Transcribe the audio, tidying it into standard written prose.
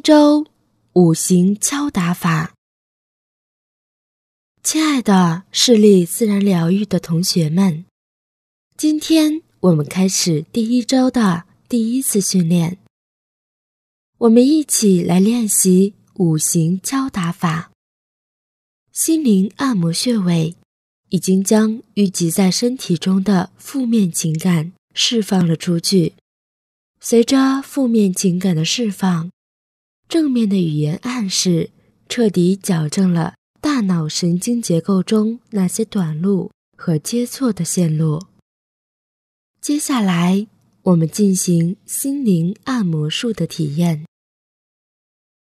周五行敲打法。亲爱的视力自然疗愈的同学们，今天我们开始第1周的第1次训练。我们一起来练习五行敲打法。心灵按摩穴位已经将淤积在身体中的负面情感释放了出去。随着负面情感的释放，正面的语言暗示彻底矫正了大脑神经结构中那些短路和接错的线路。接下来，我们进行心灵按摩术的体验。